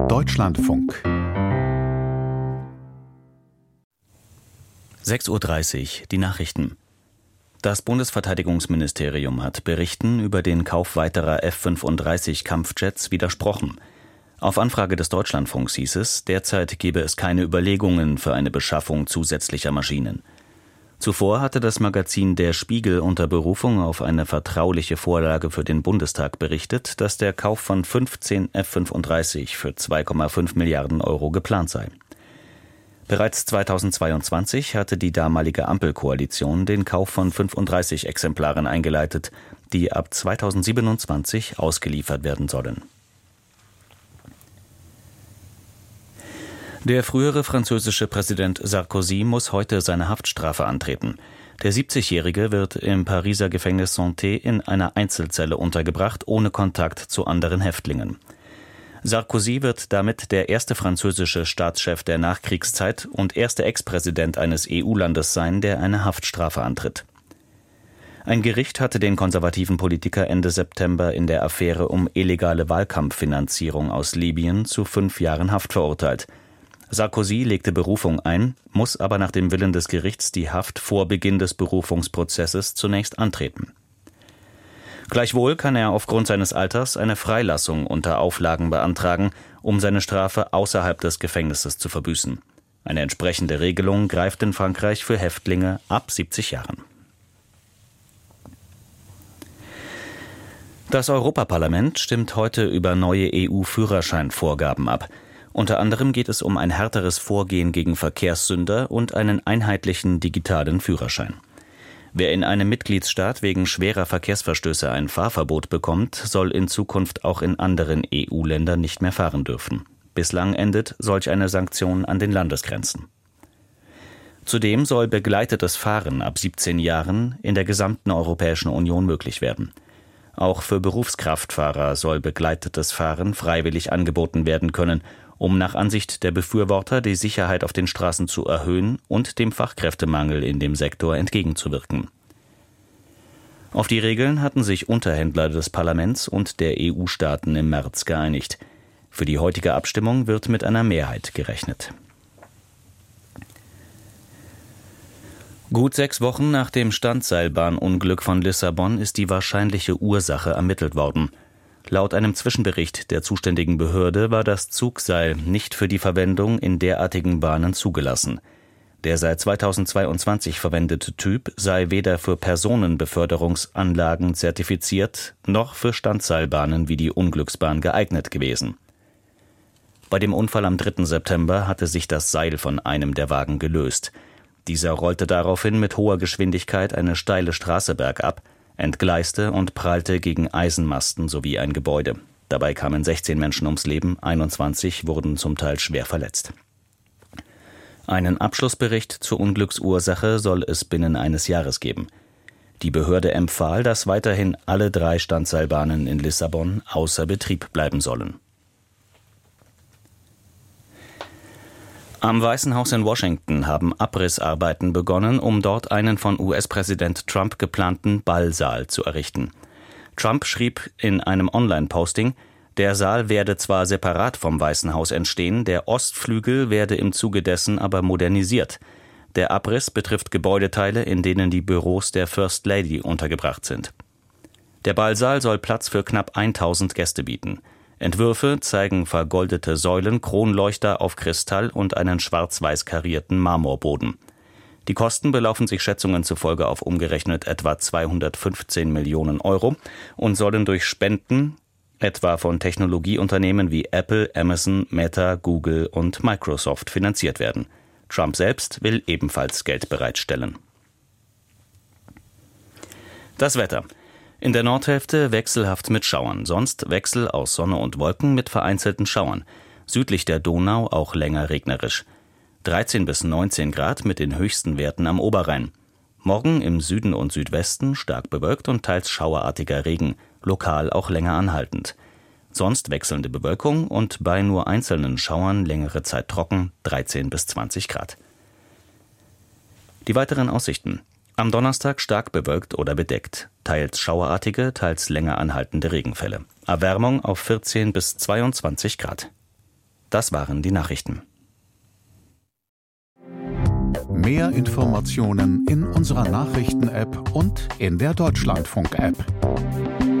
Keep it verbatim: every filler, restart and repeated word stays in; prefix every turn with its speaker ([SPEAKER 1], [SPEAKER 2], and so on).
[SPEAKER 1] Deutschlandfunk.
[SPEAKER 2] sechs Uhr dreißig, die Nachrichten. Das Bundesverteidigungsministerium hat Berichten über den Kauf weiterer F fünfunddreißig Kampfjets widersprochen. Auf Anfrage des Deutschlandfunks hieß es, derzeit gebe es keine Überlegungen für eine Beschaffung zusätzlicher Maschinen. Zuvor hatte das Magazin Der Spiegel unter Berufung auf eine vertrauliche Vorlage für den Bundestag berichtet, dass der Kauf von fünfzehn F fünfunddreißig für zwei Komma fünf Milliarden Euro geplant sei. Bereits zweitausendzweiundzwanzig hatte die damalige Ampelkoalition den Kauf von fünfunddreißig Exemplaren eingeleitet, die ab zweitausendsiebenundzwanzig ausgeliefert werden sollen. Der frühere französische Präsident Sarkozy muss heute seine Haftstrafe antreten. Der siebzigjährige wird im Pariser Gefängnis Santé in einer Einzelzelle untergebracht, ohne Kontakt zu anderen Häftlingen. Sarkozy wird damit der erste französische Staatschef der Nachkriegszeit und erste Ex-Präsident eines E U-Landes sein, der eine Haftstrafe antritt. Ein Gericht hatte den konservativen Politiker Ende September in der Affäre um illegale Wahlkampffinanzierung aus Libyen zu fünf Jahren Haft verurteilt. Sarkozy legte Berufung ein, muss aber nach dem Willen des Gerichts die Haft vor Beginn des Berufungsprozesses zunächst antreten. Gleichwohl kann er aufgrund seines Alters eine Freilassung unter Auflagen beantragen, um seine Strafe außerhalb des Gefängnisses zu verbüßen. Eine entsprechende Regelung greift in Frankreich für Häftlinge ab siebzig Jahren. Das Europaparlament stimmt heute über neue E U-Führerscheinvorgaben ab. Unter anderem geht es um ein härteres Vorgehen gegen Verkehrssünder und einen einheitlichen digitalen Führerschein. Wer in einem Mitgliedsstaat wegen schwerer Verkehrsverstöße ein Fahrverbot bekommt, soll in Zukunft auch in anderen E U-Ländern nicht mehr fahren dürfen. Bislang endet solch eine Sanktion an den Landesgrenzen. Zudem soll begleitetes Fahren ab siebzehn Jahren in der gesamten Europäischen Union möglich werden. Auch für Berufskraftfahrer soll begleitetes Fahren freiwillig angeboten werden können, um nach Ansicht der Befürworter die Sicherheit auf den Straßen zu erhöhen und dem Fachkräftemangel in dem Sektor entgegenzuwirken. Auf die Regeln hatten sich Unterhändler des Parlaments und der E U-Staaten im März geeinigt. Für die heutige Abstimmung wird mit einer Mehrheit gerechnet. Gut sechs Wochen nach dem Standseilbahnunglück von Lissabon ist die wahrscheinliche Ursache ermittelt worden. Laut einem Zwischenbericht der zuständigen Behörde war das Zugseil nicht für die Verwendung in derartigen Bahnen zugelassen. Der seit zweitausendzweiundzwanzig verwendete Typ sei weder für Personenbeförderungsanlagen zertifiziert noch für Standseilbahnen wie die Unglücksbahn geeignet gewesen. Bei dem Unfall am dritten September hatte sich das Seil von einem der Wagen gelöst. Dieser rollte daraufhin mit hoher Geschwindigkeit eine steile Straße bergab, entgleiste und prallte gegen Eisenmasten sowie ein Gebäude. Dabei kamen sechzehn Menschen ums Leben, einundzwanzig wurden zum Teil schwer verletzt. Einen Abschlussbericht zur Unglücksursache soll es binnen eines Jahres geben. Die Behörde empfahl, dass weiterhin alle drei Standseilbahnen in Lissabon außer Betrieb bleiben sollen. Am Weißen Haus in Washington haben Abrissarbeiten begonnen, um dort einen von U S-Präsident Trump geplanten Ballsaal zu errichten. Trump schrieb in einem Online-Posting, der Saal werde zwar separat vom Weißen Haus entstehen, der Ostflügel werde im Zuge dessen aber modernisiert. Der Abriss betrifft Gebäudeteile, in denen die Büros der First Lady untergebracht sind. Der Ballsaal soll Platz für knapp tausend Gäste bieten. Entwürfe zeigen vergoldete Säulen, Kronleuchter auf Kristall und einen schwarz-weiß karierten Marmorboden. Die Kosten belaufen sich Schätzungen zufolge auf umgerechnet etwa zweihundertfünfzehn Millionen Euro und sollen durch Spenden, etwa von Technologieunternehmen wie Apple, Amazon, Meta, Google und Microsoft finanziert werden. Trump selbst will ebenfalls Geld bereitstellen. Das Wetter. In der Nordhälfte wechselhaft mit Schauern, sonst Wechsel aus Sonne und Wolken mit vereinzelten Schauern. Südlich der Donau auch länger regnerisch. dreizehn bis neunzehn Grad mit den höchsten Werten am Oberrhein. Morgen im Süden und Südwesten stark bewölkt und teils schauerartiger Regen, lokal auch länger anhaltend. Sonst wechselnde Bewölkung und bei nur einzelnen Schauern längere Zeit trocken, dreizehn bis zwanzig Grad. Die weiteren Aussichten. Am Donnerstag stark bewölkt oder bedeckt, teils schauerartige, teils länger anhaltende Regenfälle. Erwärmung auf vierzehn bis zweiundzwanzig Grad. Das waren die Nachrichten.
[SPEAKER 1] Mehr Informationen in unserer Nachrichten-App und in der Deutschlandfunk-App.